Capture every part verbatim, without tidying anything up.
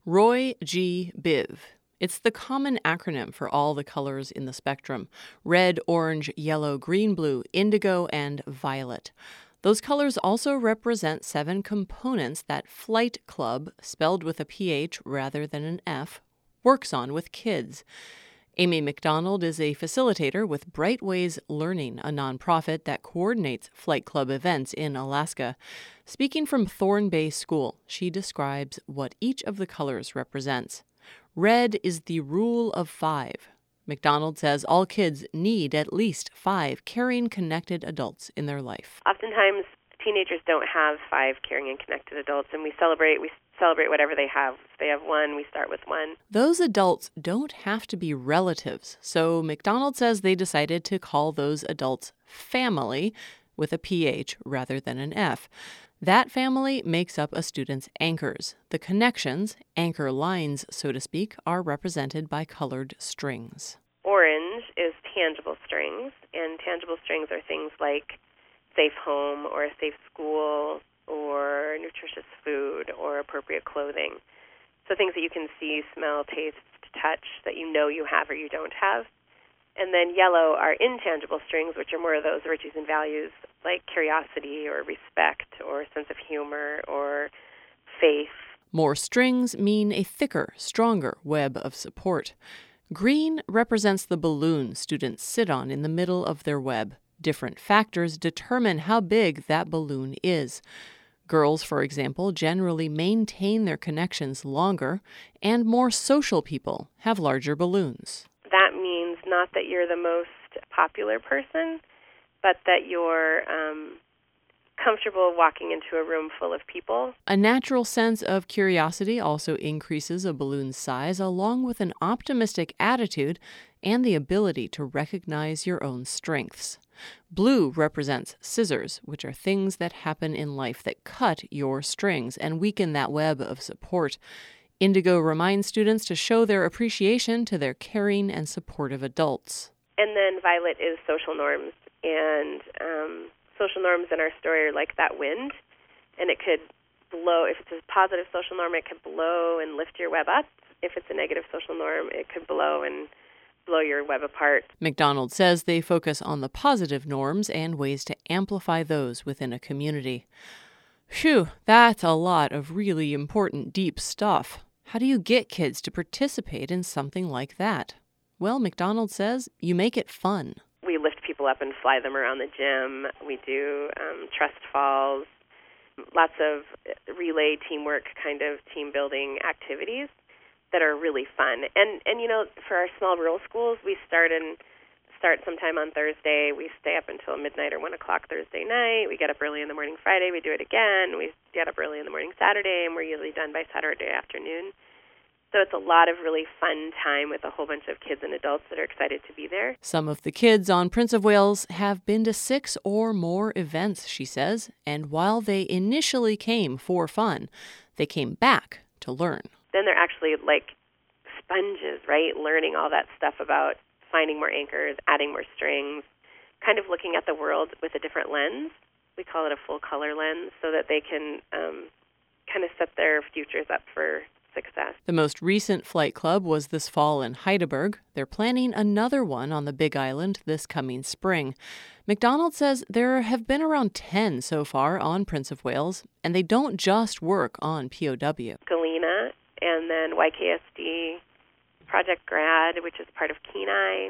Roy G. Biv. It's the common acronym for all the colors in the spectrum: red, orange, yellow, green, blue, indigo, and violet. Those colors also represent seven components that Flight Club, spelled with a P H rather than an F, works on with kids. Amy McDonald is a facilitator with Brightways Learning, a nonprofit that coordinates Flight Club events in Alaska. Speaking from Thorn Bay School, she describes what each of the colors represents. Red is the rule of five. McDonald says all kids need at least five caring, connected adults in their life. Oftentimes, teenagers don't have five caring and connected adults, and we celebrate we celebrate whatever they have. If they have one, we start with one. Those adults don't have to be relatives, so McDonald says they decided to call those adults family with a P H rather than an F. That family makes up a student's anchors. The connections, anchor lines, so to speak, are represented by colored strings. Orange is tangible strings, and tangible strings are things like safe home or a safe school or nutritious food or appropriate clothing. So things that you can see, smell, taste, touch, that you know you have or you don't have. And then yellow are intangible strings, which are more of those virtues and values like curiosity or respect or sense of humor or faith. More strings mean a thicker, stronger web of support. Green represents the balloon students sit on in the middle of their web. Different factors determine how big that balloon is. Girls, for example, generally maintain their connections longer, and more social people have larger balloons. That means not that you're the most popular person, but that you're um, comfortable walking into a room full of people. A natural sense of curiosity also increases a balloon's size, along with an optimistic attitude and the ability to recognize your own strengths. Blue represents scissors, which are things that happen in life that cut your strings and weaken that web of support. Indigo reminds students to show their appreciation to their caring and supportive adults. And then violet is social norms. And um, social norms in our story are like that wind. And it could blow, if it's a positive social norm, it could blow and lift your web up. If it's a negative social norm, it could blow and blow your web apart. McDonald says they focus on the positive norms and ways to amplify those within a community. Phew, that's a lot of really important, deep stuff. How do you get kids to participate in something like that? Well, McDonald says you make it fun. We lift people up and fly them around the gym. We do um, trust falls, lots of relay teamwork kind of team-building activities that are really fun. And, and you know, for our small rural schools, we start in start sometime on Thursday. We stay up until midnight or one o'clock Thursday night. We get up early in the morning Friday. We do it again. We get up early in the morning Saturday, and we're usually done by Saturday afternoon. So it's a lot of really fun time with a whole bunch of kids and adults that are excited to be there. Some of the kids on Prince of Wales have been to six or more events, she says, and while they initially came for fun, they came back to learn. Then they're actually like sponges, right? Learning all that stuff about finding more anchors, adding more strings, kind of looking at the world with a different lens. We call it a full color lens, so that they can um, kind of set their futures up for success. The most recent flight club was this fall in Heidelberg. They're planning another one on the Big Island this coming spring. McDonald says there have been around ten so far on Prince of Wales, and they don't just work on P O W. Galena, and then Y K S D, Project Grad, which is part of Kenai,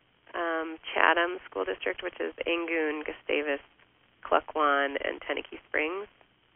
um, Chatham School District, which is Angoon, Gustavus, Klukwan, and Tenakee Springs.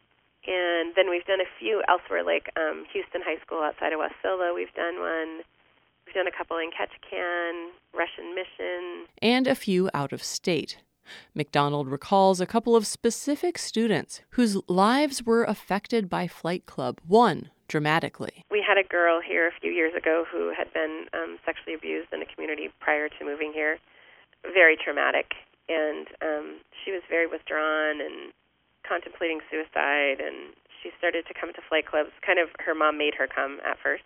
And then we've done a few elsewhere, like um, Houston High School outside of Wasilla. We've done one. We've done a couple in Ketchikan, Russian Mission. And a few out of state. McDonald recalls a couple of specific students whose lives were affected by Flight Club, one dramatically. We had a girl here a few years ago who had been um, sexually abused in the community prior to moving here. Very traumatic. And um, she was very withdrawn and contemplating suicide, and she started to come to Flight Clubs. Kind of her mom made her come at first.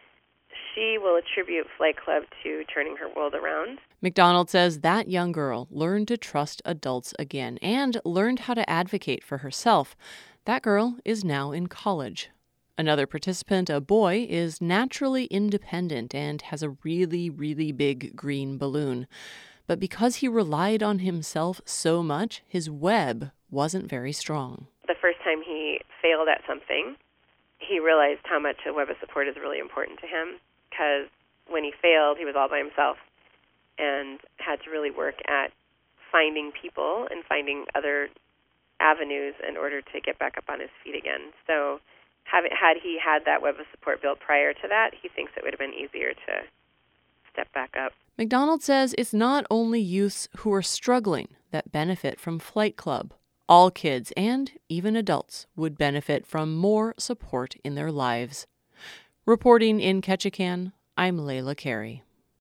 She will attribute Flight Club to turning her world around. McDonald says that young girl learned to trust adults again and learned how to advocate for herself. That girl is now in college. Another participant, a boy, is naturally independent and has a really, really big green balloon. But because he relied on himself so much, his web wasn't very strong. The first time he failed at something, he realized how much a web of support is really important to him, because when he failed, he was all by himself and had to really work at finding people and finding other avenues in order to get back up on his feet again. So have, had he had that web of support built prior to that, he thinks it would have been easier to step back up. McDonald says it's not only youths who are struggling that benefit from Flight Club. All kids and even adults would benefit from more support in their lives. Reporting in Ketchikan, I'm Layla Carey.